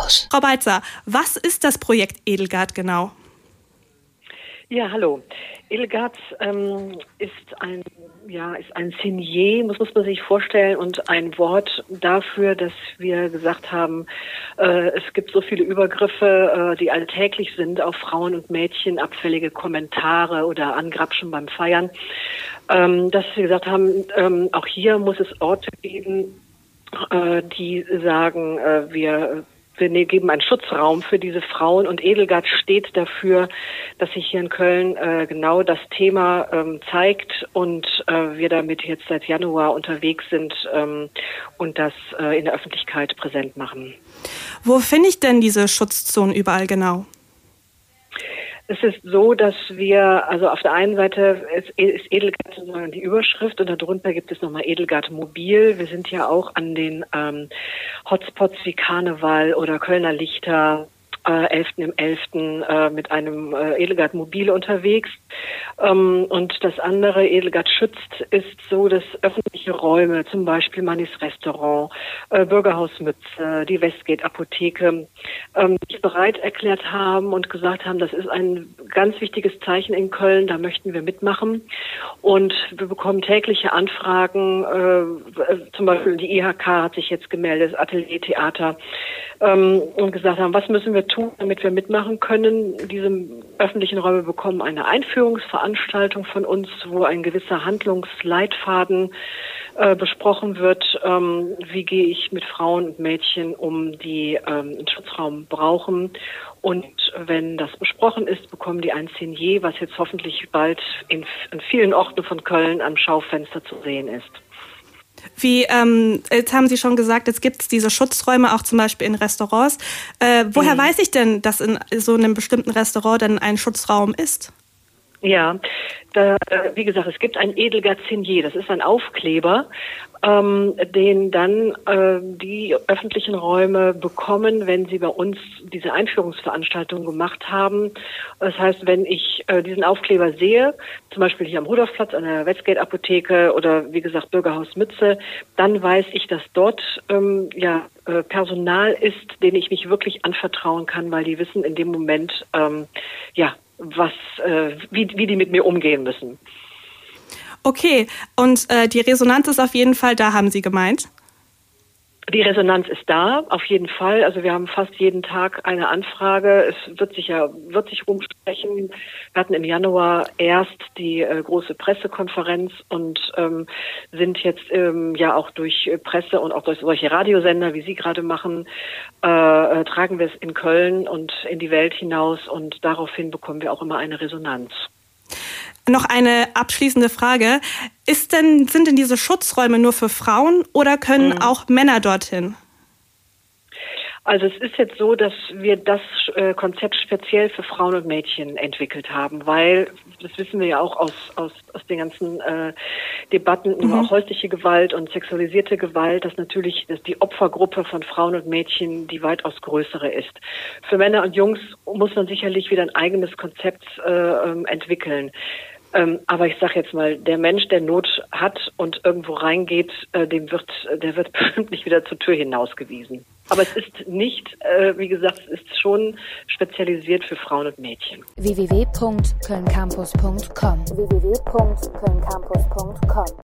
Campus. Frau Beitzer, was ist das Projekt Edelgard genau? Ja, hallo. Edelgard ist ein Signier, muss man sich vorstellen, und ein Wort dafür, dass wir gesagt haben, es gibt so viele Übergriffe, die alltäglich sind auf Frauen und Mädchen, abfällige Kommentare oder Angrapschen beim Feiern, dass wir gesagt haben, auch hier muss es Orte geben, die sagen, wir geben einen Schutzraum für diese Frauen, und Edelgard steht dafür, dass sich hier in Köln genau das Thema zeigt und wir damit jetzt seit Januar unterwegs sind und das in der Öffentlichkeit präsent machen. Wo finde ich denn diese Schutzzonen überall genau? Es ist so, dass wir, also auf der einen Seite ist Edelgard die Überschrift und darunter gibt es nochmal Edelgard Mobil. Wir sind ja auch an den Hotspots wie Karneval oder Kölner Lichter, 11.11. Mit einem Edelgard Mobil unterwegs. Und das andere, Edelgard schützt, ist so, dass öffentliche Räume, zum Beispiel Mannis Restaurant, Bürgerhaus Mütze, die Westgate Apotheke, sich bereit erklärt haben und gesagt haben, das ist ein ganz wichtiges Zeichen in Köln, da möchten wir mitmachen. Und wir bekommen tägliche Anfragen, zum Beispiel die IHK hat sich jetzt gemeldet, das Atelier Theater, und gesagt haben, was müssen wir tun, damit wir mitmachen können. Diese öffentlichen Räume bekommen eine Einführungsveranstaltung von uns, wo ein gewisser Handlungsleitfaden besprochen wird. Wie gehe ich mit Frauen und Mädchen um, die einen Schutzraum brauchen. Und wenn das besprochen ist, bekommen die ein Signier, was jetzt hoffentlich bald in vielen Orten von Köln am Schaufenster zu sehen ist. Jetzt haben Sie schon gesagt, jetzt gibt es diese Schutzräume auch zum Beispiel in Restaurants. Woher weiß ich denn, dass in so einem bestimmten Restaurant denn ein Schutzraum ist? Ja, wie gesagt, es gibt ein Edelgard Signier, das ist ein Aufkleber, den dann die öffentlichen Räume bekommen, wenn sie bei uns diese Einführungsveranstaltung gemacht haben. Das heißt, wenn ich diesen Aufkleber sehe, zum Beispiel hier am Rudolfplatz an der Westgate Apotheke oder wie gesagt Bürgerhaus Mütze, dann weiß ich, dass dort Personal ist, denen ich mich wirklich anvertrauen kann, weil die wissen in dem Moment, wie die mit mir umgehen müssen. Okay, und die Resonanz ist auf jeden Fall da, haben Sie gemeint? Die Resonanz ist da, auf jeden Fall. Also wir haben fast jeden Tag eine Anfrage. Es wird sich rumsprechen. Wir hatten im Januar erst die große Pressekonferenz und sind jetzt auch durch Presse und auch durch solche Radiosender, wie Sie gerade machen, tragen wir es in Köln und in die Welt hinaus, und daraufhin bekommen wir auch immer eine Resonanz. Noch eine abschließende Frage. Sind denn diese Schutzräume nur für Frauen oder können auch Männer dorthin? Also es ist jetzt so, dass wir das Konzept speziell für Frauen und Mädchen entwickelt haben, weil, das wissen wir ja auch aus den ganzen Debatten über auch häusliche Gewalt und sexualisierte Gewalt, dass die Opfergruppe von Frauen und Mädchen die weitaus größere ist. Für Männer und Jungs muss man sicherlich wieder ein eigenes Konzept entwickeln. Aber ich sage jetzt mal, der Mensch, der Not hat und irgendwo reingeht, der wird bestimmt nicht wieder zur Tür hinausgewiesen. Aber es ist nicht, wie gesagt, es ist schon spezialisiert für Frauen und Mädchen. www.kölncampus.com